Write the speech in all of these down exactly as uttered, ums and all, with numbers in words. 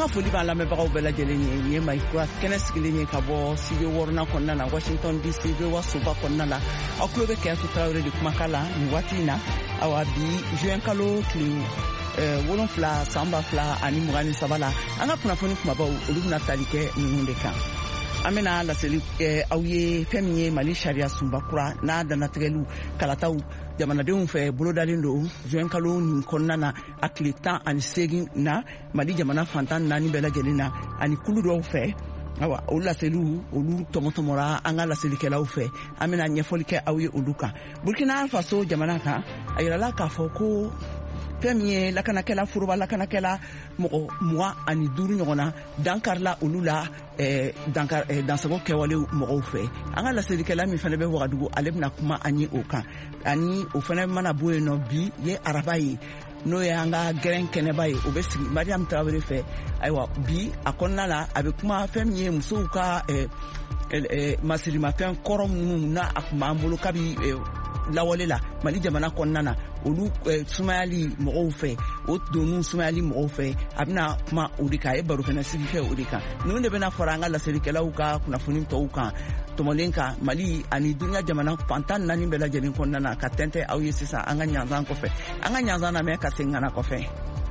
Anga foli ba lamɛnbagaw bɛɛ lajɛlen ye nin ye Maïkura kɛnɛ sigilen ye ka bɔ studio wɔɔrɔnan kɔnɔna na Washington D C bɛ wasoba kɔnɔna la aw tulo bɛ Kɛyatu Tarawele de kumakan la nin waati in na awa bi juin kalo tile wolonfila san ba fila ani mugan ni saba la an ka kunnafoni kumabaw olu bɛna tali kɛ ninnu de kan. An bɛna laseli aw ye fɛn min ye Mali sariya sunbakura n'a danatigɛliw kalataw jamanadenw fɛ bolodalen don juin kalo nin kɔnɔna na a tile tan ani seegin na Mali jamana fantan naani bɛɛ lajɛlen na ani kulu dɔw fɛ awa o laseliw olu tɔmɔtɔmɔra an ka laselikɛlaw fɛ an bɛna ɲɛfɔli kɛ aw ye olu kan. Burkina Faso jamana kan a yirala k'a fɔ ko fɛn min ye lakanakɛla foroba lakanakɛla mɔgɔ mugan ani duuru ɲɔgɔn na dankarila olu la dansago kɛwalew mɔgɔw fɛ. An ka laselikɛla min fana bɛ Wagadugu ale bɛna kuma an ye o kan ani o fana mana bɔ yen nɔ bi ye araba ye n'o ye an ka gɛrɛn kɛnɛba ye o bɛ sigi Mariam Tarawele fɛ. Ayiwa bi a kɔnɔna la a bɛ kuma fɛn min ye musow ka masirimafɛn kɔrɔ minnu na a kun b'an bolo kabi lawale la Mali jamana kɔnɔna na olu sumayali mɔgɔw fɛ o donu sumayali mɔgɔw fɛ a bɛna kuma o de kan a ye baro fana sigi kɛ o de kan. Ninnu de bɛna fara an ka laselikɛlaw ka kunnafoni tɔw kan tɔmɔlen kan Mali ani dunuya jamana fantan naani bɛɛ lajɛlen kɔnɔna na ka tɛntɛn aw ye sisan an ka ɲanzan kɔfɛ an ka ɲanzan lamɛn ka segin ka na kɔfɛ.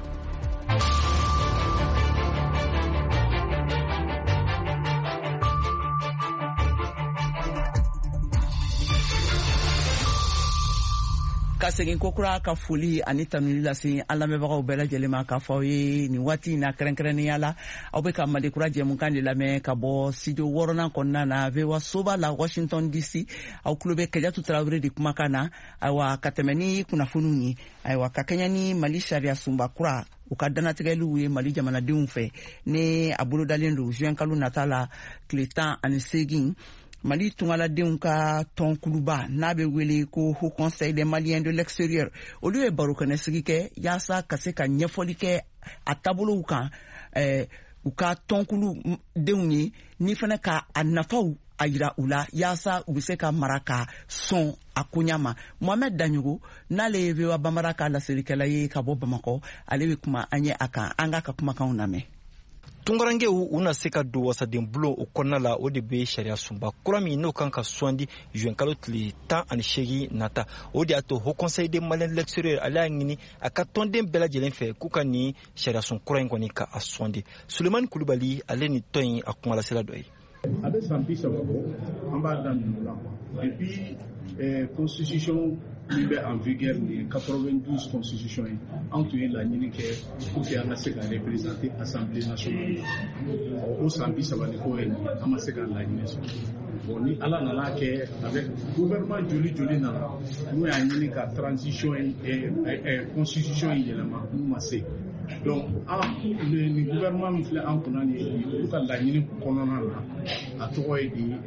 Ka segin kokura ka foli ani tanuli lase an lamɛnbagaw bɛɛ lajɛlen ma k'a fɔ aw ye nin waati in na kɛrɛnkɛrɛnnenya la aw bɛ ka Malikura jɛmukan de lamɛn ka bɔ studio wɔɔrɔnan kɔnɔna na V O A soba la Washington D C aw tulo bɛ Kɛyatu Tarawele de kumakan na ayiwa ka tɛmɛ ni kunnafoniw ye ayiwa ka kɛɲɛ ni Mali sariya sunbakura u ka danatigɛliw ye Mali jamanadenw fɛ ne a bolodalen don juin kalo nata la tile tan ani seegin Mali tungaladenw ka tɔnkuluba n'a bɛ wele ko Haut Conseil des Maliens de l'Extérieur olu ye barokɛnɛ sigi kɛ yaasa ka se ka ɲɛfɔli kɛ a taabolow kan u ka tɔnkuludenw ye ni fana ka a nafaw a yira u la yaasa u bɛ se ka mara ka sɔn a koɲa ma. Mohamed Danyogo n'ale ye V O A Bambara ka laselikɛla ye ka bɔ Bamakɔ ale bɛ kuma an ye a kan an ka ka kumakanw lamɛn. Tungarangew una se ka don wasaden bulon o kɔnɔna la o de bɛ sariya sunba kura min n'o kan ka sugandi juin kalo tile tan ani seegin nata o de y'a to Haut Conseil des Maliens de l'Extérieur ale y'a ɲini a ka tɔnden bɛɛ lajɛlen fɛ k'u ka nin sariya sun kura in kɔni ka a sugandi. Sulemani Kulubali ale ni tɔn in a kumalasira dɔ ye. A bɛ san bi saba bɔ an b'a daminɛ o la depuis constitution min bɛ en vigueur ni quatre-vingt-douze constitution ye an tun ye laɲini kɛ pour que an ka se ka représenter assemblée nationale o san bi saba ni ko ye an ma se ka laɲini sɔrɔ. Bon ni ala nana kɛ avec gouvernement joli joli nana n'o y'a ɲini ka transition constitution in yɛlɛma n'u ma se. Donc le ni gouvernement min filɛ an kunna ni olu ka laɲini kɔnɔna na a tɔgɔ ye di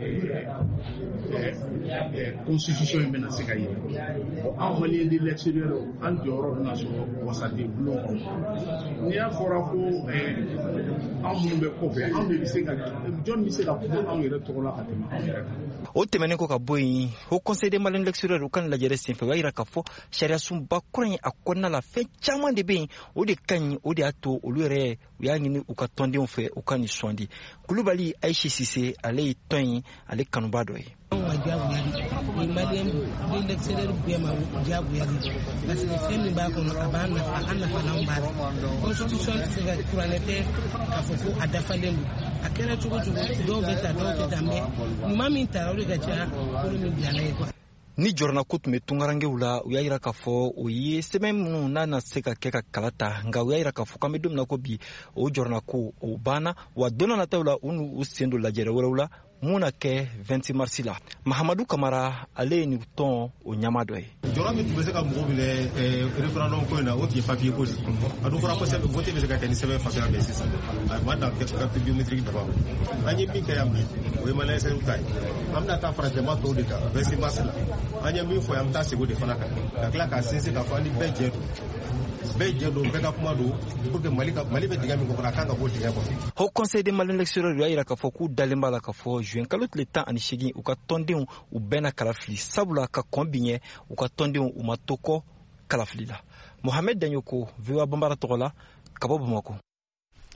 constitution in bɛna se ka yɛlɛma. Bon an Maliens de l'extérieur an jɔyɔrɔ bɛna sɔrɔ wasaden bulon kɔnɔ. N'i y'a fɔra ko an minnu bɛ kɔfɛ anw de bɛ se ka jɔn bɛ se ka kuma anw yɛrɛ tɔgɔ la ka tɛmɛ anw yɛrɛ kan. O tɛmɛnen ko ka bɔ yen Haut Conseil des Maliens de l'Extérieur u ka lajɛrɛ senfɛ o y'a yira k'a fɔ sariya sunba kura in a kɔnɔna la fɛn caman de bɛ yen o de ka ɲi o de y'a to olu yɛrɛ u y'a ɲini u ka tɔndenw fɛ u ka nin sugandi. Kulubali Aïcha Sise ale ye tɔn in ale kanuba dɔ ye. Malien de l'extérieur bɛɛ ma diyagoya de parce que fɛn min b'a kɔnɔ a b'a nafa an nafa n'anw b'a la constitution tɛ se ka kuranɛ tɛ k'a fɔ ko a dafalen don a kɛra cogo cogo dɔw bɛ ta dɔw tɛ ta mais ɲuman min tara o de ka ca kolo min bilala ye quoi. Ni jɔrɔna ko tun bɛ tungarangew la u y'a yira k'a fɔ o ye sɛbɛn minnu n'a na se ka kɛ ka kala ta nka u y'a yira k'a fɔ k'an bɛ don min na ko bi o jɔrɔna ko o banna wa don n'a nataw la u n'u sen don lajɛrɛ wɛrɛw la mun na kɛ vingt mars la. Mahamadu Kamara ale ye nin tɔn o ɲama dɔ ye. Jɔrɔ min tun bɛ se ka mɔgɔw minɛ référendum ko in na o tun ye papier ko de a dun fɔra ko sɛbɛn vote bɛ se ka kɛ ni sɛbɛn fagala bɛɛ sisan a ma dan carte biométrique dafa an ye min kɛ yan bi o ye maliyɛn sɛbɛn ta ye an bɛna taa fara jama tɔw de kan vingt mars la an ye min fɔ yan an bɛ taa sigi o de fana kan ka tila k'a sinsin k'a fɔ an ni bɛɛ jɛ don bɛɛ jɛ don bɛɛ ka kuma don pour que Mali Mali bɛ dingɛ min kɔnɔ a kan ka bɔ dingɛ kɔnɔ. Haut Conseil des Maliens de l'Extérieur y'a yira k'a fɔ k'u dalen b'a la k'a fɔ juin kalo tile tan ani seegin u ka tɔndenw u bɛɛ na kalafili sabula ka kɔn bi ɲɛ u ka tɔndenw u ma to kɔ kalafili la. Mohamed Danyoko V O A Bambara tɔgɔ la ka bɔ Bamakɔ.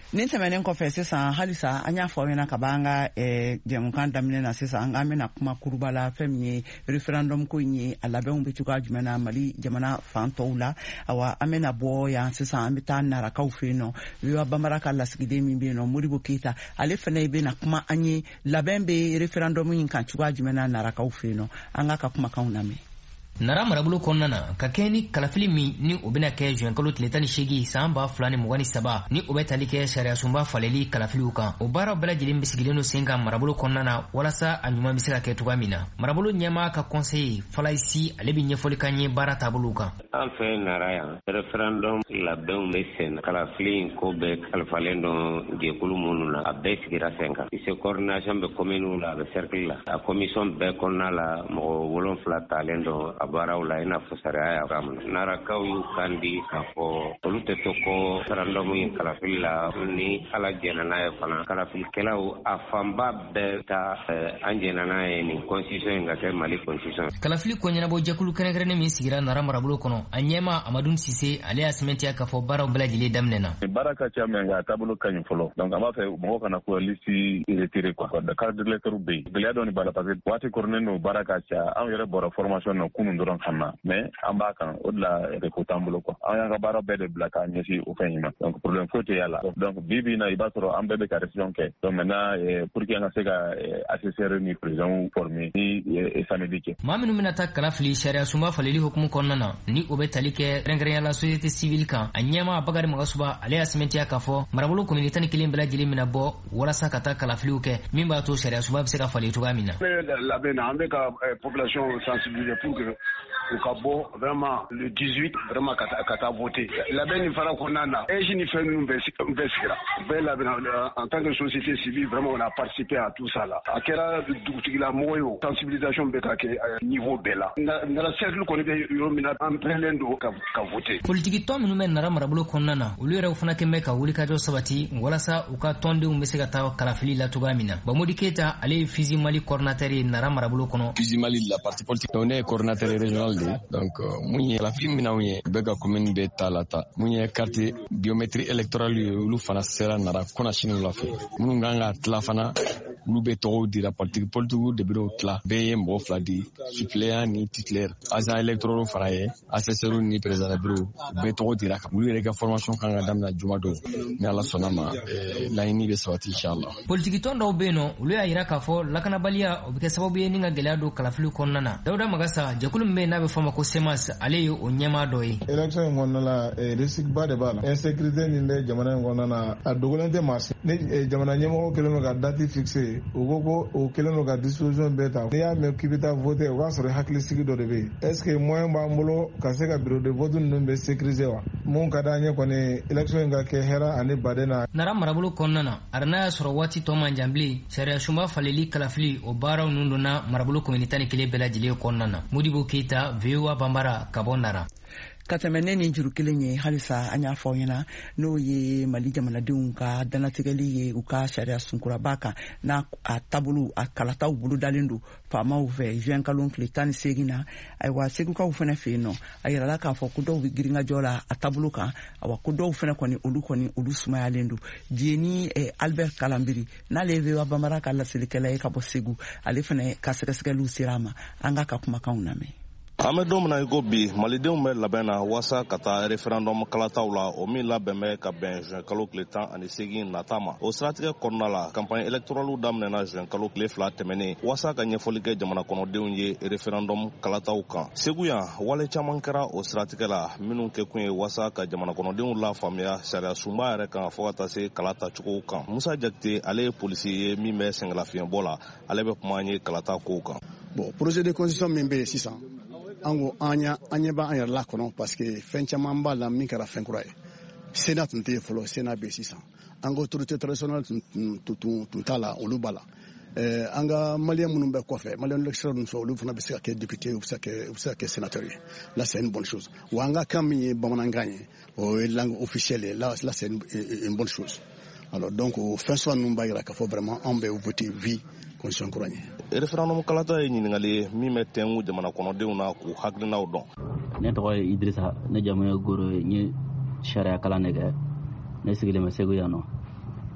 nin tɛmɛnen kɔfɛ sisan halisa an y'a fɔ ɲɛna ka b'an ka jɛmukan daminɛ na sisan an bɛna kuma kuruba la fɛn min ye referendum ko in ye a labɛnw bɛ cogoya jumɛn na Mali jamana fan tɔw la awa an bɛna bɔ yan sisan an bɛ taa narakaw fɛ yen nɔ Wiwa Bambara ka lasigiden min bɛ yen nɔ Modibo Keita ale fana bɛna kuma an ye labɛn bɛ referendum in kan cogoya jumɛn na narakaw fɛ yen nɔ an ka ka kumakanw lamɛn. Nara marabolo kɔnɔna na ka kɛ ni kalafili min ni o bɛna kɛ juin kalo tile tan ni seegin san ba fila ni mugan ni saba ni o bɛ tali kɛ sariya sunba faleli kalafiliw kan o baaraw bɛɛ lajɛlen bɛ sigilen don sen kan marabolo kɔnɔna na walasa a ɲuman bɛ se ka kɛ cogoya min na marabolo ɲɛmaa ka conseil Falaisi ale bɛ ɲɛfɔli kan ye baara taabolo kan. An fɛ Nara yan referendum labɛnw bɛ sen kalafili in ko bɛɛ kalifalen don jɛkulu minnu na a bɛɛ sigira sen kan se coordination bɛ communew la a bɛ cercle la a commission bɛɛ kɔnɔna la mɔgɔ wolonfila talen don baaraw la ina fɔ sariya y'a faamu narakaw y'u kan di k'a fɔ olu tɛ to ko referendum in kalafili la ni ala jɛna n'a ye fana kalafilikɛlaw a fanba bɛɛ ta an jɛna n'a ye nin constitution in ka kɛ Mali constitution. Kalafili ko ɲɛnabɔ jɛkulu kɛrɛnkɛrɛnnen min sigira Nara marabolo kɔnɔ a ɲɛma Amadou Sise ale y'a sɛmɛntiya k'a fɔ baaraw bɛɛ lajɛlen daminɛna. Baara ka ca mɛ nka a taabolo ka ɲi fɔlɔ donc an b'a fɛ mɔgɔw kana ko liste retiré quoi carte d'électeur bɛ yen gɛlɛya dɔɔni b'a la parce que waati kɔrɔlen don baara ka ca anw yɛrɛ bɔra formation na kunun dɔrɔn kama mais an b'a kan o de la ko t'an bolo quoi an y'an ka baara bɛɛ de bila k'a ɲɛsin o fɛn in ma donc problème foyi tɛ y'a la donc bi bi in na i b'a sɔrɔ an bɛɛ bɛ ka révision kɛ donc maintenant pour que an ka se ka assesseur ni président former ni samedi kɛ. Maa minnu bɛna taa kalafili sariya sunba faleli hukumu kɔnɔna na ni o bɛ tali kɛ kɛrɛnkɛrɛnnenya la société civile kan a ɲɛma Bakari Magasuba ale y'a sɛmɛntiya k'a fɔ marabolo commune tan ni kelen bɛɛ lajɛlen bɛna bɔ walasa ka taa kalafiliw kɛ min b'a to sariya sunba bɛ se ka falen cogoya min na. Labɛn na an bɛ ka population sensibiliser pour que u ka bɔ vraiment le dix-huit vraiment ka taa ka taa voter labɛn nin fana kɔnɔna na age ni fɛn ninnu bɛɛ bɛɛ sigira bɛɛ labɛn en tant que société civile vraiment on a participé à tout ça là a kɛra dugutigila mɔgɔ ye o sensibilisation bɛ ka kɛ niveau bɛɛ la nara cercle kɔni bɛ yɔrɔ min na an pɛrɛnlen don ka ka voter. Politiki tɔn minnu bɛ Nara marabolo kɔnɔna na olu yɛrɛw fana kɛn bɛ ka wulikajɔ sabati walasa u ka tɔndenw bɛ se ka taa kalafili la cogoya min na Bamodi Keita ale ye Fizi Mali coordinateur ye Nara marabolo kɔnɔ. Fizi Mali la parti politique on est coordinateur régional donc mun ye kalafili min anw ye bɛɛ ka commune bɛ ta la ta mun ye carte biométrie électorale ye olu fana sera Nara kɔna sini wula fɛ minnu kan ka tila fana olu bɛ tɔgɔw dira politique politique de bɛ tila bɛɛ ye mɔgɔ fila di suppléant ni titulaire agent électoral fana ye assesseur ni président bureau bɛɛ tɔgɔ dira ka olu yɛrɛ ka formation kan ka daminɛ juma don ni Ala sɔnna ma laɲini bɛ sabati inchallah. Politique tɔn dɔw bɛ yen nɔ olu y'a yira k'a fɔ lakanabaliya o bɛ kɛ sababu ye ni ka gɛlɛya don kalafili kɔnɔna na Dawuda Magasa jɛkulu min bɛ yen n'a bɛ fɔ ma ko Semas ale ye o ɲɛmaa dɔ ye. Élection in kɔnɔna la risque ba de b'a la insécurité min bɛ jamana in kɔnɔna na a dogolen tɛ maa si ni jamana ɲɛmɔgɔ kɛlen don ka date fixer o ko ko o kɛlen don ka disposition bɛɛ ta n'i y'a mɛn k'i bɛ taa voter o b'a sɔrɔ hakilisigi dɔ de bɛ yen est ce que moyen b'an bolo ka se ka bureau de vote ninnu bɛ sécuriser wa mun ka d'an ye kɔni élection in ka kɛ hɛrɛ ani baden na. Nara marabolo kɔnɔna na a n'a y'a sɔrɔ waati tɔ man jan bilen sariya sunba faleli kalafili o baaraw ninnu donna marabolo commune tan ni kelen bɛɛ lajɛlen kɔnɔna na Modibo Keita Wiwa Bambara ka bɔ Nara. Ka tɛmɛ ne ni juru kelen ye halisa an y'a fɔ ɲɛna n'o ye Mali jamanadenw ka danatigɛli ye u ka sariya sunkuraba kan n'a a taabolo a kalataw bolo dalen don faamaw fɛ juin kalo tile tan ni seegin na ayiwa segukaw fana fɛ yen nɔ a yirala k'a fɔ ko dɔw bɛ giringajɔ la a taabolo kan awa ko dɔw fana kɔni olu kɔni olu sumayalen don Dieni Albert Kalambiri n'ale ye Wiwa Bambara ka laselilikɛla ye ka bɔ Segu ale fana ka sɛgɛsɛgɛliw sera a ma an ka ka kumakanw lamɛn. An bɛ don min na i ko bi malidenw bɛ labɛn na walasa ka taa referendum kalataw la o min labɛn bɛ ka bɛn juin kalo tile tan ani seegin nata ma o siratigɛ kɔnɔna la campagne électorale daminɛna juin kalo tile fila tɛmɛnen walasa ka ɲɛfɔli kɛ jamana kɔnɔdenw ye referendum kalataw kan Segu yan wale caman kɛra o siratigɛ la minnu kɛ kun ye walasa ka jamana kɔnɔdenw la faamuya sariya sunba yɛrɛ kan fɔ ka taa se kalata cogow kan Musa Jakite ale ye polisi ye min bɛ sɛngɛlafiɲɛbɔ la ale bɛ kuma an ye kalata kow kan. Bon projet de constitution min bɛ yen sisan an ko an ɲɛ b'an yɛrɛ la kɔnɔ parce que fɛn caman b'a la min kɛra fɛn kura ye Sénat tun tɛ yen fɔlɔ Sénat bɛ sisan an ka autorité traditionnelle tun t'a la olu b'a la an ka maliyɛn minnu bɛ kɔfɛ maliyɛn électeurs ninnu olu fana bɛ se ka kɛ député u bɛ se ka kɛ sénateur ye là c'est une bonne chose wa an ka kan min ye bamanankan ye o ye langue officielle ye là c'est une bonne chose alors donc fɛn sɔrɔ ninnu b'a jira k'a fɔ vraiment an bɛ voter vie constitution kura ye. Referendum kalata ye ɲininkali ye min bɛ tɛnku jamana kɔnɔdenw na k'u hakilinaw dɔn. Ne tɔgɔ ye Idrissa ne jamu ye Goro ye n ye sariya kalan de kɛ ne sigilen bɛ Segu yan nɔ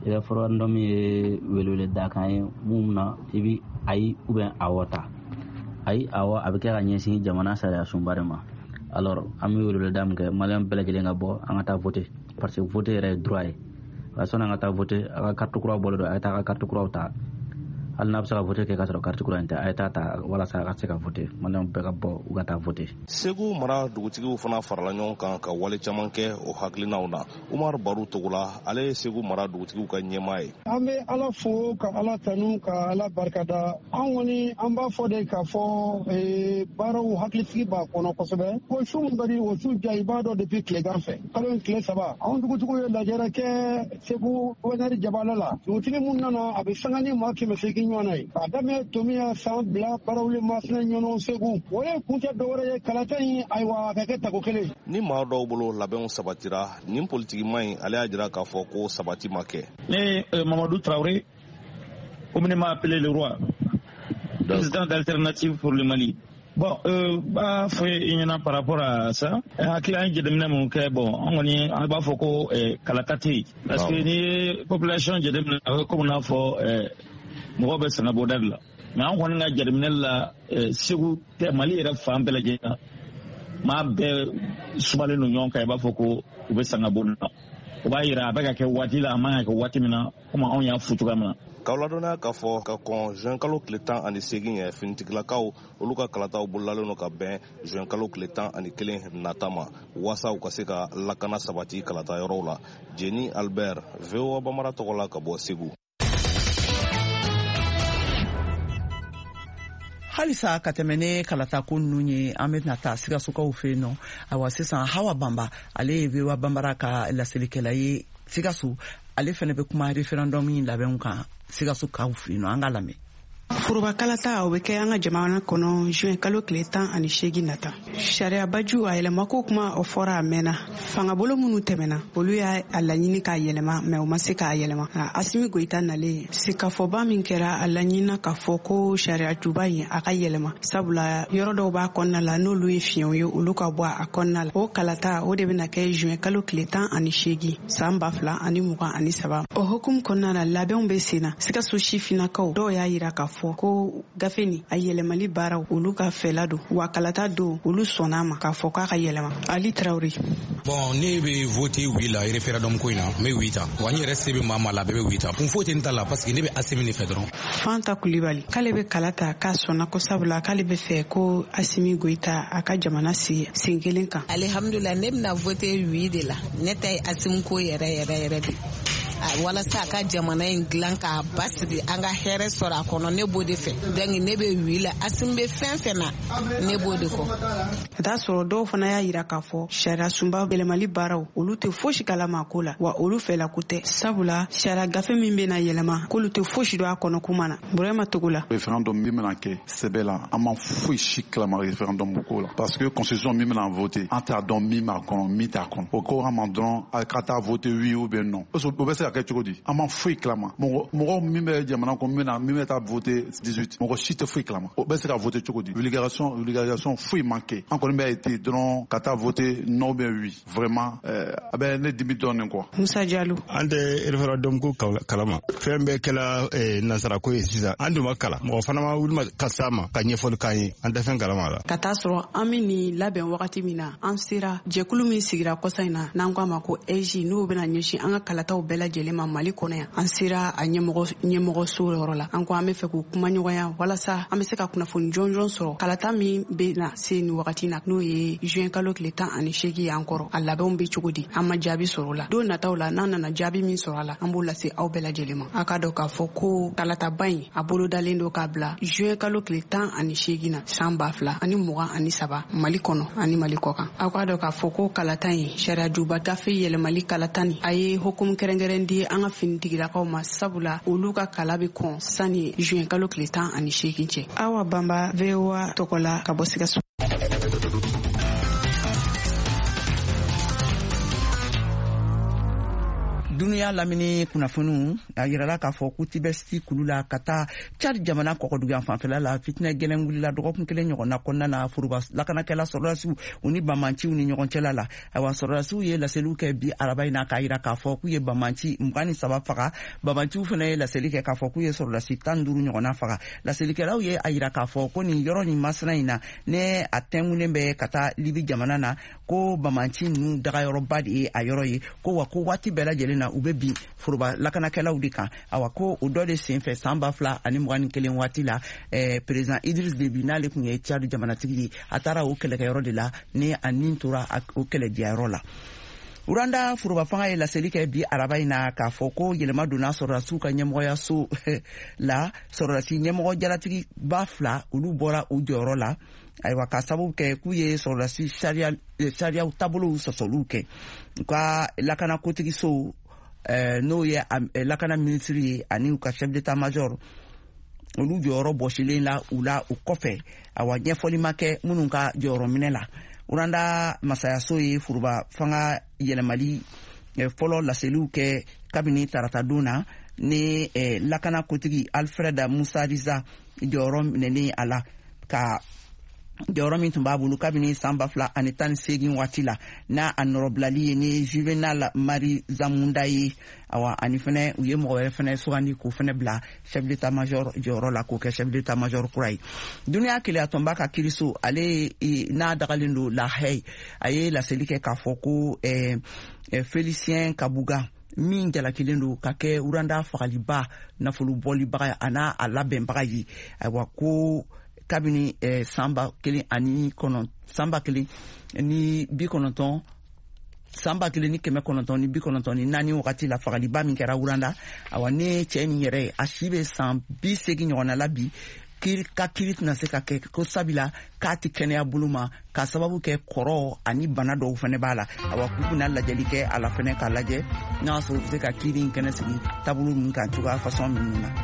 référendum ye welwele da kan ye mun na ibi ayi ou bien awota ayi awa a bɛ kɛ ka ɲɛsin jamana sariya sunba de ma alors an bɛ welwele da min kɛ maliyɛn bɛɛ lajɛlen ka bɔ an ka taa voter parce que voter yɛrɛ ye droit ye wa sɔnni an ka taa voter a ka carte kuraw bɔlen don a ye taa a ka carte kuraw ta hali n'a bɛ se ka voter kɛ ka sɔrɔ carte kura in tɛ a ye taa ta walasa a ka se ka voter maliyɛnw bɛɛ ka bɔ u ka taa voter. Segu mara dugutigiw fana farala ɲɔgɔn kan ka wale caman kɛ o hakilinaw na. Umar Baru Togola ale ye Segu mara dugutigiw ka ɲɛmaa ye. An bɛ Ala fo ka Ala tanu ka Ala barikada an kɔni an b'a fɔ de k'a fɔ baaraw hakilitigi b'a kɔnɔ kosɛbɛ ko su min ka di o su ja i b'a dɔn depuis tilegan fɛ kalo in tile saba anw dugutigiw ye lajɛrɛ kɛ Segu gouverneur Jabala la dugutigi mun nana a bɛ sanga ni maa kɛmɛ seegin ɲɔgɔn na ye k'a daminɛ tomiya san bila barawuli masina ɲɔnɔ Segu o ye kun tɛ dɔwɛrɛ ye kalata in ayiwa a ka kɛ tago kelen. Ni maa dɔw bolo labɛnw sabatira nin politiki ma ɲi ale y'a jira k'a fɔ ko sabati ma kɛ. Ne Mamadou Traoré communément appelé le roi président d'alternative pour le Mali. Bon, euh, b'a fɔ i ɲɛna par rapport à ça hakili an ye jateminɛ mun kɛ bon an kɔni an b'a fɔ ko kalata tɛ yen parce que ni ye population jateminɛ a bɛ komi n'a fɔ mɔgɔ bɛ sɛnɛ bɔda de la mais an kɔni ka jateminɛ la Segu tɛ Mali yɛrɛ fan bɛɛ lajɛlen maa bɛɛ sumalen don ɲɔgɔn kan i b'a fɔ ko u bɛ sanga bɔ na o b'a yira a bɛ ka kɛ waati la a man ka kɛ waati min na komi anw y'a fɔ cogoya min na. K'aw ladɔnniya k'a fɔ ka kɔn juin kalo tile tan ani seegin ye finitigilakaw olu ka kalataw bololalen don ka bɛn juin kalo tile tan ani kelen nata ma waasa u ka se ka lakana sabati kalata yɔrɔw la. Jeni Albert V O A Bamara tɔgɔ la ka bɔ Segu. halisa ka tɛmɛ ne kalata ko ninnu ye an bɛna taa Sikasokaw fɛ yen nɔ awa sisan Hawa Bamba ale ye V O A Bambara ka laselikɛla ye Sikaso ale fɛnɛ bɛ kuma référendum in labɛnw kan Sikasokaw fɛ yen nɔ an ka lamɛn. Foroba kalata o bɛ kɛ an ka jamana kɔnɔ juin kalo tile tan ani seegin nata sariyabaju a yɛlɛma ko kuma o fɔra a mɛnna fangabolo minnu tɛmɛna olu y'a laɲini k'a yɛlɛma mɛ o ma se k'a yɛlɛma Asimi Goita nalen sikafɔba min kɛra a laɲinina k'a fɔ ko sariyajuba in a ka yɛlɛma sabula yɔrɔ dɔw b'a kɔnɔna la n'olu ye fiɲɛw ye olu ka bɔ a kɔnɔna la o kalata o de bɛna kɛ juin kalo tile tan ani seegin san ba fila ani mugan ani saba o hukumu kɔnɔna la labɛnw bɛ sen na Sikaso sifinnakaw dɔw y'a yira k'a fɔ ko gafe ni a yɛlɛmali baaraw olu ka fɛla don wa kalata don olu sɔnna ma k'a fɔ k'a ka yɛlɛma. Ali Traoré. Bon ne bɛ voter oui la référendum ko in na n bɛ oui ta wa n yɛrɛ se bɛ maa maa la bɛɛ bɛ oui ta kun foyi tɛ n ta la parce que ne bɛ Asimi de fɛ dɔrɔn. Fanta Kulibali k'ale bɛ kalata k'a sɔnna ko sabula k'ale bɛ fɛ ko Asimi Goita a ka jamana si sen kelen kan. Alhamdulillah ne bɛna voter oui de la ne tɛ Asimi ko yɛrɛ yɛrɛ yɛrɛ de. walasa a ka jamana in dilan k'a basigi an ka hɛrɛ sɔrɔ a kɔnɔ ne b'o de fɛ donc ne bɛ wuli Asimi bɛ fɛn fɛn na ne b'o de kɔ. Ka taa sɔrɔ dɔw fana y'a yira k'a fɔ sariya sunba yɛlɛmali baaraw olu tɛ fosi kalama ko la wa olu fɛla ko tɛ sabula sariya gafe min bɛ na yɛlɛma k'olu tɛ fosi don a kɔnɔ kuma na. Burama Togo la. Référendum min bɛna kɛ sɛbɛn la an ma foyi si kalama référendum ko la parce que constitution min bɛna voter an t'a dɔn min b'a kɔnɔ min t'a kɔnɔ o ko an ma dɔrɔn a ka taa voter oui ou bien non o bɛ se ka kɛ cogo di an ma foyi kalama mɔgɔ mɔgɔ min bɛ jamana kɔnɔ min na min bɛ taa voter dix-huit mɔgɔ si tɛ foyi kalama o bɛ se ka voter cogo di vulgarisation vulgarisation foyi man kɛ an kɔni bɛ été dɔrɔn ka taa voter non ou bien oui vraiment a bɛ ne dimi dɔɔnin quoi. Musa Jalo. An tɛ référendum ko kalama fɛn bɛɛ kɛla nansarako ye sisan an dun ma kalan mɔgɔ fana ma wuli ka s'a ma ka ɲɛfɔli k'an ye an tɛ fɛn kalama la. Ka taa sɔrɔ an bɛ nin labɛn wagati min na an sera jɛkulu min sigira kɔsa in na n'an k'a ma ko E J n'o bɛna ɲɛsin an ka kalataw bɛɛ lajɛlen ma Mali kɔnɔ yan an sera a ɲɛmɔgɔ ɲɛmɔgɔso yɔrɔ la an ko an bɛ fɛ k'u kuma ɲɔgɔnya walasa an bɛ se ka kunnafoni jɔnjɔn sɔrɔ kalata min bɛ na se nin wagati na n'o ye juin kalo tile tan ani seegin an kɔrɔ a labɛnw bɛ cogo di an ma jaabi sɔrɔ o la don nataw la n'an nana jaabi min sɔrɔ a la an b'o lase aw bɛɛ lajɛlen ma a ka dɔn k'a fɔ ko kalataba in a bolodalen don k'a bila juin kalo tile tan ani seegin na san ba fila ani mugan ani saba Mali kɔnɔ ani Mali kɔkan aw ka dɔn k'a fɔ ko kalata in sariyajuba gafe yɛlɛmali kalata nin a ye hukumu kɛrɛnkɛrɛn di an ka finitigilakaw ma sabula olu ka kala bɛ kɔn sani juin kalo tile tan ani seegin cɛ. Awa Bamba V O A tɔgɔ la ka bɔ Sikaso. dunuya lamini kunnafoniw a yirala k'a fɔ k'u tibɛsi kulu la ka taa Chad jamana kɔkɔduguyan fanfɛla la fitinɛ gɛlɛn wulila dɔgɔkun kelen ɲɔgɔnna kɔnɔna na foroba lakanakɛla sɔrɔdasiw u ni bamanciw ni ɲɔgɔn cɛla la ayiwa sɔrɔdasiw ye laseliw kɛ bi araba in na k'a yira k'a fɔ k'u ye bamanci mugan ni saba faga bamanciw fana ye laseli kɛ k'a fɔ k'u ye sɔrɔdasi tan ni duuru ɲɔgɔnna faga laselikɛlaw ye a yira k'a fɔ ko nin yɔrɔ nin masina in na ne a tɛngulen bɛ ka taa Libi jamana na ko bamanci ninnu dagayɔrɔba de ye a yɔrɔ ye ko wa ko waati bɛɛ lajɛlen na u bɛ bin foroba lakanakɛlaw de kan awa ko o dɔ de senfɛ san ba fila ani mugan ni kelen waati la eh, président Idriss Déby n'ale kun ye Chad jamanatigi ye a taara o kɛlɛkɛyɔrɔ de la ni a nin tora o kɛlɛdiyayɔrɔ la. Uranda foroba fanga ye laseli kɛ bi araba in na k'a fɔ ko yɛlɛma donna sɔrɔdasiw ka ɲɛmɔgɔyaso la sɔrɔdasi ɲɛmɔgɔ jalatigi ba fila olu bɔra u jɔyɔrɔ la ayiwa ka sababu kɛ k'u ye sɔrɔdasi sariyaw taabolow sɔsɔliw kɛ u ka lakana kotigiso eh, n'o ye eh, lakana minisiri ye ani u ka chef d'état major olu jɔyɔrɔ bɔsilen la u la u kɔfɛ awa ɲɛfɔli ma kɛ minnu ka jɔyɔrɔ minɛ la. Uranda masayaso ye foroba fanga yɛlɛmali eh, fɔlɔ laseliw kɛ kabini tarata don na ni eh, lakana kotigi Alfred Musa Riza jɔyɔrɔ minɛlen a la ka jɔyɔrɔ min tun b'a bolo kabini san ba fila ani tan ni seegin waati la n'a a nɔrɔbilali ye ni Juvenal Mari Zamunda ye awa ani fɛnɛ u ye mɔgɔ wɛrɛ fɛnɛ sugandi k'o fɛnɛ bila chef d'état major jɔyɔrɔ la k'o kɛ chef d'état major kura ye. Duniya keleya tɔnba ka kiriso ale n'a dagalen don Lahey a ye laseli kɛ k'a fɔ ko eh, eh, Félicien Kabuga min jalakilen don ka kɛ Uranda fagaliba nafolo bɔlibaga a n'a a labɛnbaga ye ayiwa ko kabini eh, sanba kelen ani kɔnɔn sanba kelen ni bi kɔnɔntɔn sanba kelen ni kɛmɛ kɔnɔntɔn ni bi kɔnɔntɔn ni naani wagati la fagaliba min kɛra Uranda awa ne cɛ nin yɛrɛ a si bɛ san bi segin ɲɔgɔnna la bi kiri ka kiri tɛna se ka kɛ ko sabila k'a tɛ kɛnɛya bolo ma ka sababu kɛ kɔrɔ ani bana dɔw fɛnɛ b'a la awa k'u bɛna lajɛli kɛ a la fɛnɛ k'a lajɛ n'a sɔrɔ u bɛ se ka kiri in kɛnɛ sigi taabolo min kan cogoya fasɔn minnu na.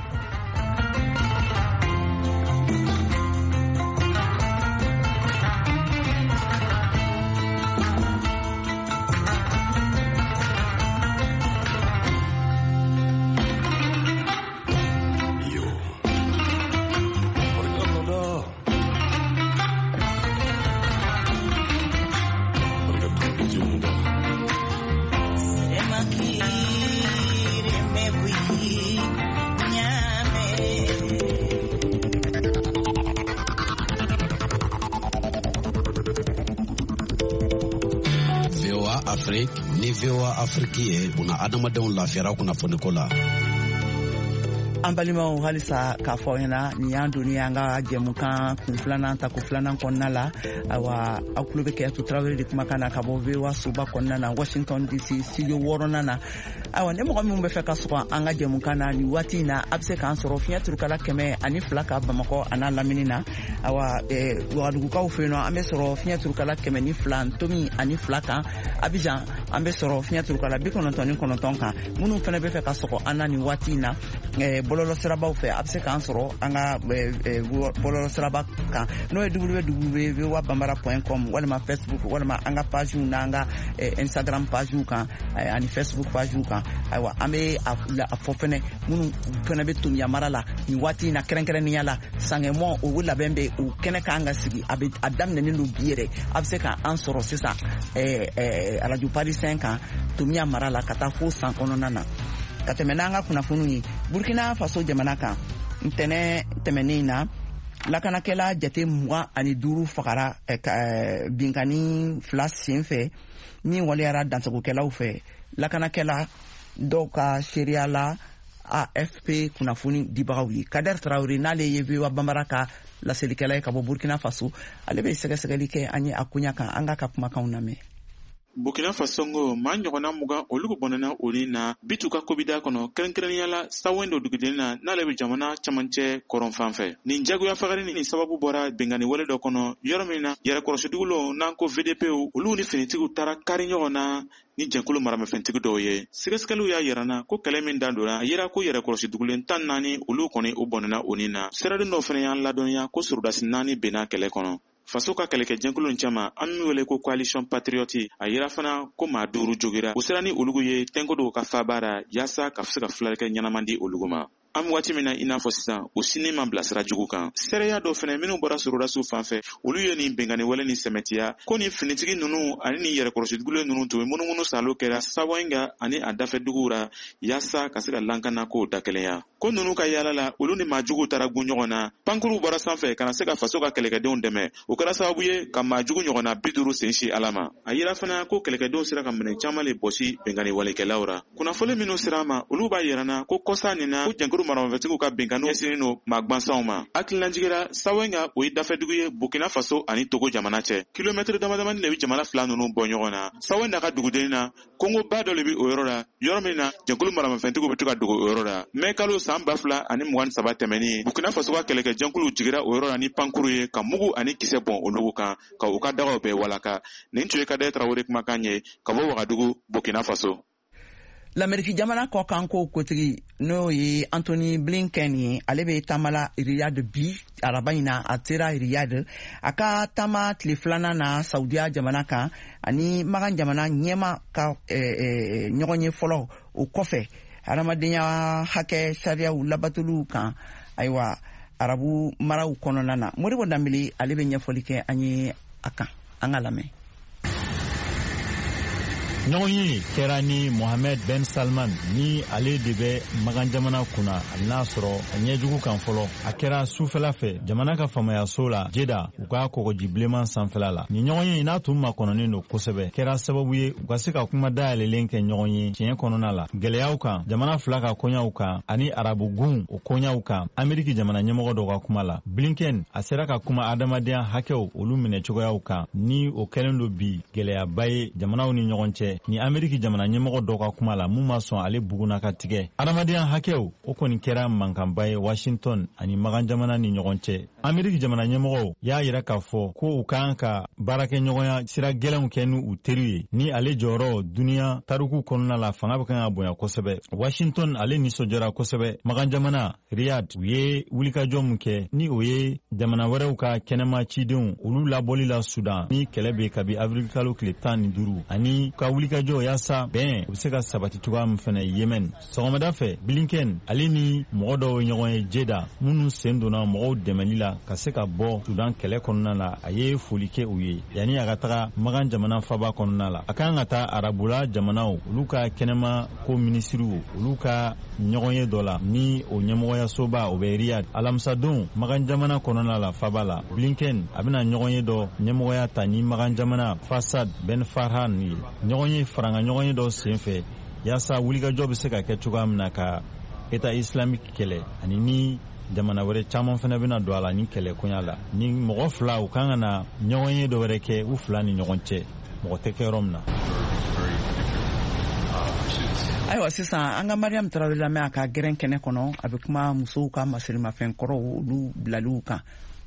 ni V O A Afrique ye buna adamadenw lafiyara kunnafoniko la. An balimaw halisa k'a fɔ ɲɛna nin y'an donni an ka jɛmukan kun filanan ta kun filanan kɔnɔna la awa aw tulo bɛ Kɛyatu Tarawele de kumakan na ka bɔ V O A soba kɔnɔna na Washington D C studio wɔɔrɔnan na awa ne mɔgɔ minnu bɛ fɛ ka sɔgɔ an ka jɛmukan na nin waati in na a bɛ se k'an sɔrɔ fiɲɛ turukala kɛmɛ ani fila ka Bamakɔ a n'a lamini na awa wagadugukaw fɛ yen nɔ an bɛ sɔrɔ fiɲɛ turukala kɛmɛ ni fila Ntomi ani fila kan Abidjan an bɛ sɔrɔ fiɲɛ turukala bi kɔnɔntɔn ni kɔnɔntɔn kan minnu fana bɛ fɛ ka sɔgɔ an na nin waati in na bɔlɔlɔ sirabaw fɛ a bɛ se k'an sɔrɔ an ka bɔlɔlɔ siraba kan n'o ye w w w point v o a bambara point com walima Facebook walima an ka pagew n'an ka Instagram pagew kan ani Facebook pagew kan ayiwa an bɛ a fɔ fɛnɛ minnu fɛnɛ bɛ Tomiya mara la nin waati in na kɛrɛnkɛrɛnnenya la sangɛmɔ o labɛn bɛ o kɛnɛ kan ka sigi a bɛ a daminɛnen don bi yɛrɛ a bɛ se k'an sɔrɔ sisan Radio Parisien kan Tomiya mara la ka taa fo san kɔnɔna na. Ka tɛmɛ n'an ka kunnafoniw ye Burkina Faso jamana kan ntɛnɛ tɛmɛnen na lakanakɛla jate mugan ani duuru fagara binkani fila sen fɛ min waliyara dansagokɛlaw fɛ lakanakɛla dɔw ka seereya la A F P kunnafoni dibagaw ye Kader Traoré n'ale ye V O A Bambara ka laselikɛla ye ka bɔ Burkina Faso ale bɛ sɛgɛsɛgɛli kɛ an ye a kunya kan an ka ka kumakanw lamɛn. Burkina Faso ngo maa ɲɔgɔnna mugan olu bɔnɛna o ni na bitu ka kobida kɔnɔ kɛrɛnkɛrɛnnenya la sawen dɔ duguden na n'ale bɛ jamana camancɛ kɔrɔn fan fɛ nin jagoya fagari ni sababu bɔra bɛnkanni wale dɔ kɔnɔ yɔrɔ min na yɛrɛkɔrɔsidugulenw n'an ko V D P olu ni finitigiw taara kari ɲɔgɔn na ni jɛnkulu maramafɛntigi dɔw ye sɛgɛsɛgɛliw y'a yirana ko kɛlɛ min dan donna a yira ko yɛrɛkɔrɔsidugulen tan naani olu kɔni u bɔnɛna o ni na siraden dɔw fana y'an ladɔnya ko surudasi naani benna kɛlɛ kɔnɔ faso ka kɛlɛkɛ jɛnkulu cɛman an min wele ko coalition patriote a yira fana ko maa duuru jogira u sera ni olugu ye tɛnko dɔw ka faabara yaasa ka se ka filalakɛ ɲɛnaman di olugu ma. An bɛ waati min na i n'a fɔ sisan o sini man bila sira jugu kan. Seereya dɔ fɛnɛ minnu bɔra sororasiw fan fɛ olu ye nin bɛnkanni wale ni sɛmɛtiya ko nin finitigi ninnu ani nin yɛrɛkɔrɔsidugulen ninnu tun bɛ munumunu salo kɛra Sawainga ani a dafɛduguw ra yaasa ka se ka lankana kow da kelenya. Ko ninnu ka yaala la olu ni maajugu taara gun ɲɔgɔn na pankuruw bɔra sanfɛ kana se ka faso ka kɛlɛkɛdenw dɛmɛ o kɛra sababu ye ka maajugu ɲɔgɔn na bi duuru sen si ala ma. A yira fana ko kɛlɛkɛdenw sera ka minɛn caman le bɔsi bɛnkanni walekɛlaw ra. Kunnafoni minnu sera ma olu b'a yirana ko kɔsa nin na ko jɛnkuru maramafɛtigiw ka bɛnkanniw ɲɛsinnen no maagwansanw ma. Hakililajigira Sawainga o ye dafɛdugu ye Burkina Faso ani Togo jamana cɛ. Kilomɛtiri damadamani de bɛ jamana fila ninnu bɔ ɲɔgɔn na. Sawainga ka dugudennin na Kongo ba dɔ le bɛ o yɔrɔ la yɔrɔ min na jɛnkulu maramafɛntigiw bɛ to ka dogo o yɔrɔ la. Mɛ kalo san ba fila ani mugan ni saba tɛmɛnin Burkina Faso ka kɛlɛkɛ jɛnkulu jigira o yɔrɔ la ni pankuru ye ka mugu ani kisɛ bɔn o nugu kan ka u ka dagaw bɛɛ walaka. Nin tun ye Kadaye Tarawele kumakan ye ka bɔ Wagadugu Burkina Faso. L'Amérique jamana kɔ kan ko kotigi n'o ye Anthony Blinken ye ale bɛ taamala Riyad bi araba in na a sera Riyad a ka taama tile filanan na Saudiya jamana kan ani Magan jamana ɲɛma ka ɲɔgɔn ye fɔlɔ o kɔfɛ hadamadenya hakɛ sariyaw labatoliw kan ayiwa arabu maraw kɔnɔna na Modibo Dambele ale bɛ ɲɛfɔli kɛ an ye a kan an ka lamɛn. ɲɔgɔn ye kɛra ni Mohammed Ben Salman ni ale de bɛ Magan jamana kunna hali n'a sɔrɔ a ɲɛjugu kan fɔlɔ a kɛra sufɛla fɛ jamana ka famayaso la Jeda u ka kɔgɔji bilenman sanfɛla la. Ni ɲɔgɔn ye n'a tun makɔnɔnen don kosɛbɛ kɛra sababu ye u ka se ka kuma dayɛlɛlen kɛ ɲɔgɔn ye tiɲɛ kɔnɔna la. Gɛlɛyaw kan jamana fila ka koɲaw kan ani arabugun o koɲaw kan Ameriki jamana ɲɛmɔgɔ dɔw ka kuma la. Blinken a sera ka kuma adamadenya hakɛw olu minɛ cogoyaw kan ni o kɛlen don bi gɛlɛyaba ye jamanaw ni ɲɔgɔn cɛ. Ni Ameriki jamana ɲɛmɔgɔ dɔw ka kuma la mun ma sɔn ale buguna ka tigɛ. Adamadenya hakɛw o kɔni kɛra mankanba ye Washington ani Magan jamana ni ɲɔgɔn cɛ. Ameriki jamana ɲɛmɔgɔw y'a yira k'a fɔ ko u kan ka baarakɛ ɲɔgɔnya sira gɛlɛnw kɛ ni u teriw ye ni ale jɔyɔrɔ duniya tariku kɔnɔna la fanga bɛ kan ka bonya kosɛbɛ. Washington ale nisɔndiyara kosɛbɛ. Magan jamana Riyad u ye wulikajɔ mun kɛ ni o ye jamana wɛrɛw ka kɛnɛma cidenw olu labɔli la Sudan ni kɛlɛ bɛ kabi avril kalo tile tan ni duuru ani ka wulikajɔ yaasa bɛn u bɛ se ka sabati cogoya min fɛnɛ Yemen. Sɔgɔmada fɛ Blinken ale ni mɔgɔ dɔw ye ɲɔgɔn ye Jeda minnu sen donna mɔgɔw dɛmɛli la ka se ka bɔ Sudan kɛlɛ kɔnɔna la a ye foli kɛ u ye yanni a ka taga Magan jamana faba kɔnɔna la. A kan ka taa arabula jamanaw olu ka kɛnɛma ko minisiriw olu ka ɲɔgɔn ye dɔ la ni o ɲɛmɔgɔyasoba o bɛ Riyad. Alamisadon Magan jamana kɔnɔna la faba la Blinken a bɛna ɲɔgɔn ye dɔ ɲɛmɔgɔya ta ni Magan jamana Fassad Ben Farhan ye ɲɔgɔn ye faranga ɲɔgɔn ye dɔ senfɛ yaasa wulikajɔ bɛ se ka kɛ cogoya min na ka État islamique kɛlɛ ani ni jamana wɛrɛ caman fana bɛna don a la ni kɛlɛ koɲa la ni mɔgɔ fila u kan ka na ɲɔgɔn ye dɔ wɛrɛ kɛ u fila ni ɲɔgɔn cɛ mɔgɔ tɛ kɛ yɔrɔ min na. Ayiwa sisan an ka Mariam Tarawele lamɛn a ka gɛrɛn kɛnɛ kɔnɔ a bɛ kuma musow ka masirimafɛn kɔrɔw olu bilaliw kan.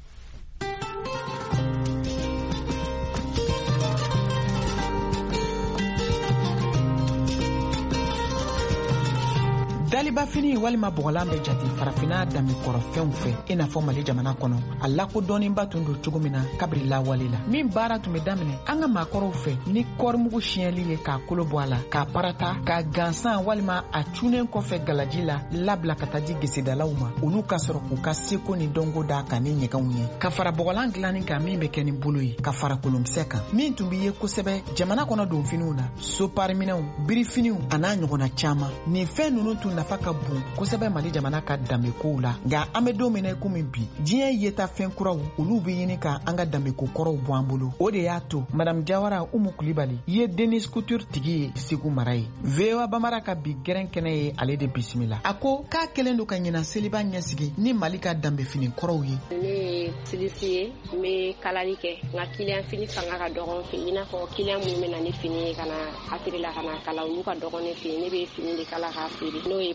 Daliba fini walima bɔgɔlan bɛ jate farafina danbe kɔrɔ fɛnw fɛ i n'a fɔ Mali jamana kɔnɔ a lakodɔnnenba tun don cogo min na kabiri lawale la min baara tun bɛ daminɛ an ka maakɔrɔw fɛ ni kɔrimugu siyɛnli ye k'a kolo bɔ a la k'a parata k'a gansan walima a cunen kɔfɛ galaji la labila ka taa di gesedalaw ma olu ka sɔrɔ k'u ka seko ni dɔnko da kan ni ɲɛgɛnw ye ka fara bɔgɔlan dilanni kan min bɛ kɛ ni bolo ye ka fara kolonkisɛ kan min tun bɛ ye kosɛbɛ jamana kɔnɔ donfiniw na sopariminɛw birifiniw a n'a ɲɔgɔnna caman nin fɛn ninnu tun nafa ka bon kosɛbɛ Mali jamana ka danbekow la nka an bɛ don min na komi bi diɲɛ yeta fɛn kuraw olu bɛ ɲini ka an ka danbeko kɔrɔw bɔ an bolo o de y'a to Madame Jawara Umu Kulibali ye Denis Couture tigi ye Segu mara ye V O A Bamara ka bi gɛrɛn kɛnɛ ye ale de bisimila a ko k'a kɛlen don ka ɲina seliba ɲɛsigi ni Mali ka danbefini kɔrɔw ye. Ne ye silisi ye n bɛ kalali kɛ nka kiliyan fini fanga ka dɔgɔn fɛ i n'a fɔ kiliyan minnu bɛ na ni fini ye ka na hakili la ka na kala olu ka dɔgɔn ne fɛ ne bɛ fini de kala k'a feere n'o ye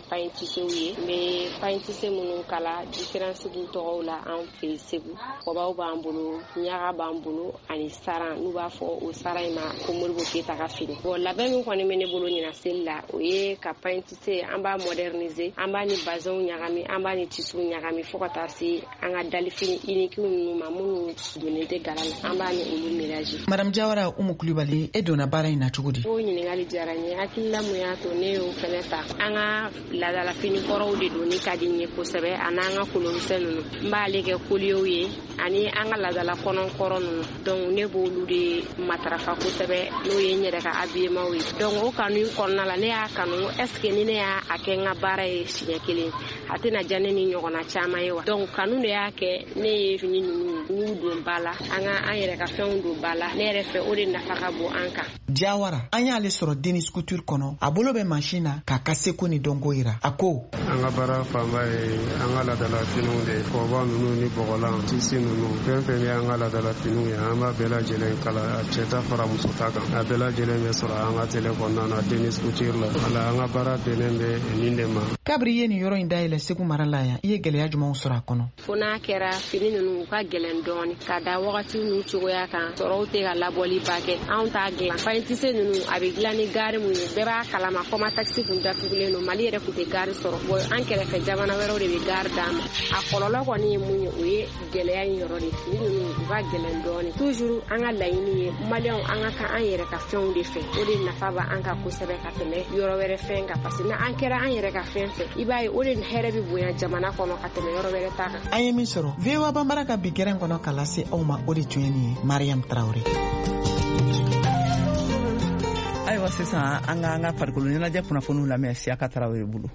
pain tissé ye mais pain tissé minnu kala différence du tɔgɔw la an fɛ Segu kɔbaw b'an bolo ɲaga b'an bolo ani saran n'u b'a fɔ o saran in ma ko Moribo Keyita ka fini bon labɛn min kɔni bɛ ne bolo ɲina seli la o ye ka pain tissé an b'a moderniser an b'a ni bazɛnw ɲagami an b'a ni tissues ɲagami fo ka taa se an ka dalifini unique ninnu ma minnu donnen tɛ gala la an b'a ni olu mélange. Madame Jawara Umu Kulibali e donna baara in na cogo di? O ɲininkali diyara n ye hakilila mun y'a to ne y'o fɛnɛ ta an ka laadala fini kɔrɔw de donni ka di n ye kosɛbɛ ani an ka kolomisɛn ninnu n b'ale kɛ koliyow ye ani an ka laadala kɔnɔ kɔrɔ ninnu donc ne b'olu de matarafa kosɛbɛ n'o ye n yɛrɛ ka habillement ye donc o kanu kɔnɔna la ne y'a kanu est ce que ni ne y'a kɛ n ka baara ye siɲɛ kelen a tɛna diya ne ni ɲɔgɔnna caman ye wa donc kanu de y'a kɛ ne ye fini ninnu n'u don ba la an ka an yɛrɛ ka fɛnw don ba la ne yɛrɛ fɛ o de nafa ka bon an kan. Jawara an y'ale sɔrɔ Denis Couture kɔnɔ a bolo bɛ machine na k'a ka seko ni dɔnko yira a ko an ka baara fanba ye an ka laadala finiw de kɔba ninnu ni bɔgɔlan tisi ninnu fɛn fɛn ye an ka laadala finiw ye an b'a bɛɛ lajɛlen kala a cɛ ta fara muso ta kan a bɛɛ lajɛlen bɛ sɔrɔ an ka tele kɔnɔna na Denis Couture la ala an ka baara bɛnnen bɛ nin de ma. Kabiri ye nin yɔrɔ in dayɛlɛ Segu mara la yan i ye gɛlɛya jumɛnw sɔrɔ a kɔnɔ? Fo n'a kɛra fini ninnu u ka gɛlɛn dɔɔni ka da wagati ninnu cogoya kan sɔrɔw tɛ ka labɔli ba kɛ anw t'a dilan pain tissé ninnu a bɛ dilan ni gari mun ye bɛɛ b'a kalama kɔma taxi kun datugulen don Mali yɛrɛ kun tɛ gari sɔrɔ bon an kɛrɛfɛ jamana wɛrɛw de bɛ gari d'an ma a kɔlɔlɔ kɔni ye mun ye o ye gɛlɛya in yɔrɔ de fini ninnu u ka gɛlɛn dɔɔni toujours an ka laɲini ye maliyɛnw an ka kan an yɛrɛ ka fɛnw de fɛ o de nafa b'a an kan kosɛbɛ ka tɛmɛ yɔrɔ wɛrɛ fɛn kan parce que n'an kɛra an yɛrɛ ka fɛn fɛ i b'a ye o de hɛrɛ bɛ bonya jamana kɔnɔ ka tɛmɛ yɔrɔ wɛrɛ ta kan. An ye min sɔrɔ V O A Banbara ka bi gɛrɛn kɔnɔ ka lase aw ma o de tun ye nin ye Mariam Traoré. Ayiwa sisan an ka an ka farikolo ɲɛnajɛ kunnafoniw lamɛn Siyaka Traoré bolo.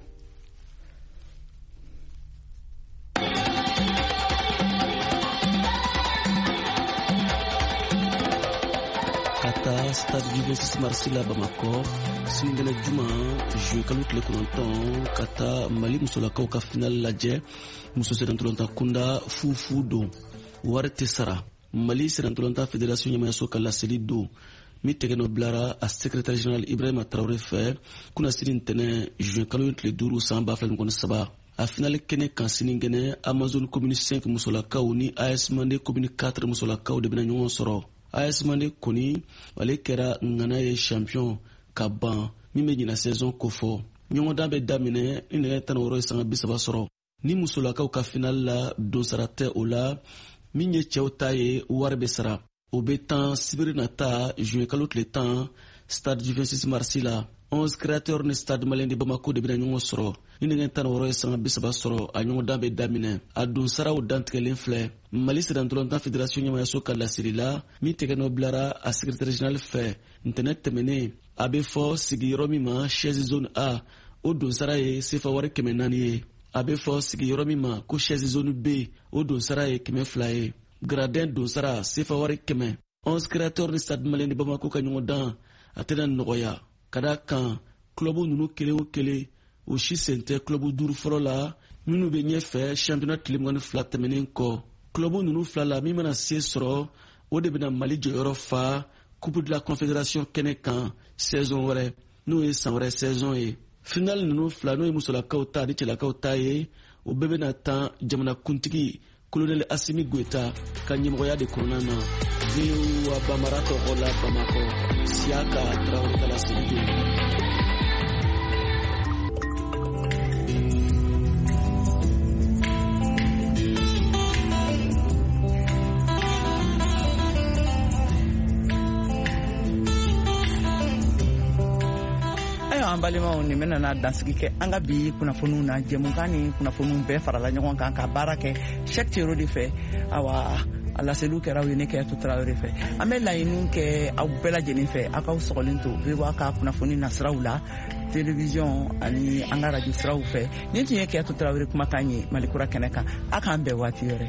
Kata stade Juventus Marsila Bamako sinigɛnɛ juma juin kalo tile kɔnɔntɔn ka taa Mali musolakaw ka final lajɛ muso sɛnɛntolonta kunda fufu don wari tɛ sara Mali sɛnɛntolonta fédération ɲɛmayaso ka laseli don min tɛgɛnɔ bilara a secrétaire général Ibrahima Traoré fɛ kunnasiri ntɛnɛ juin kalo tile duuru san ba fila ni kɔnɔ saba a finale kɛnɛ kan sinigɛnɛ Amazon commune cinq musolakaw ni A S Mande commune quatre musolakaw de bɛna ɲɔgɔn sɔrɔ. A S Mande kɔni ale kɛra ŋana ye champion ka ban min bɛ ɲina saison ko fɔ ɲɔgɔndan bɛ daminɛ ni nɛgɛ tan ni wɔɔrɔ ye sanga bi saba sɔrɔ ni musolakaw ka final la don sara tɛ o la min ye cɛw ta ye wari bɛ sara o bɛ tan sibiri nata juin kalo tile tan stade Juventus Marsila onze créateurs ni stade malien de Bamako de bɛna ɲɔgɔn sɔrɔ ni nɛgɛ tan ni wɔɔrɔ ye sanga bi saba sɔrɔ a ɲɔgɔndan bɛ daminɛ a don saraw dantigɛlen filɛ Mali sɛnɛntolontan fédération ɲɛmayaso ka lasiri la min tɛgɛnɔ bilara a secrétaire général fɛ ntɛnɛ tɛmɛnen a bɛ fɔ sigiyɔrɔ min ma chaise zone A o don sara ye sefa wari kɛmɛ naani ye a bɛ fɔ sigiyɔrɔ min ma ko chaise zone B o don sara ye kɛmɛ fila ye gradin don sara sefa wari kɛmɛ onze créateurs ni stade malien de Bamako ka ɲɔgɔndan a tɛna nɔgɔya ka da kan club ninnu kelen o kelen o si sen tɛ club duuru fɔlɔ la minnu bɛ ɲɛfɛ championnat tile mugan ni fila tɛmɛnen kɔ club ninnu fila la min mana se sɔrɔ o de bɛna Mali jɔyɔrɔ fa coupe de la confédération kɛnɛ kan saison wɛrɛ n'o ye san wɛrɛ saison ye final ninnu fila n'o ye musolakaw ta ani cɛlakaw ta ye o bɛɛ bɛna tan jamanakuntigi colonel Assimi Goïta ka ɲɛmɔgɔya de kɔnɔna na V O A Banbara tɔgɔ la Bamako Siyaka Traoré ka laseli don. An balimaw ni bɛna na dansigi kɛ an ka bi kunnafoniw na jɛmukan ni kunnafoniw bɛɛ farala ɲɔgɔn kan ka baara kɛ chaque tero de fɛ awa a laseliw kɛra ye ne Kɛyatu Traoré fɛ an bɛ laɲiniw kɛ aw bɛɛ lajɛlen fɛ aw k'aw sɔgɔlen to V O A ka kunnafoni nasiraw la télévision ani an ka radio siraw fɛ nin tun ye Kɛyatu Traoré kumakan ye Malikura kɛnɛ kan a k'an bɛn waati wɛrɛ.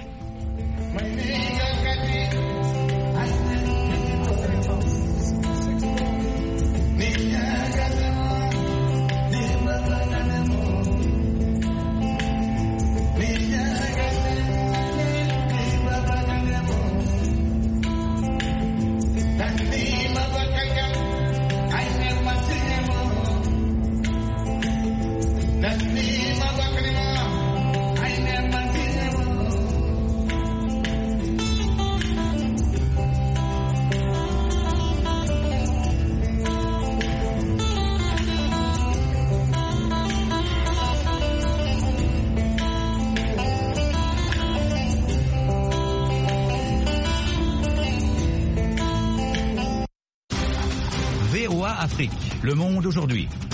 Let me Afrique, Le Monde aujourd'hui.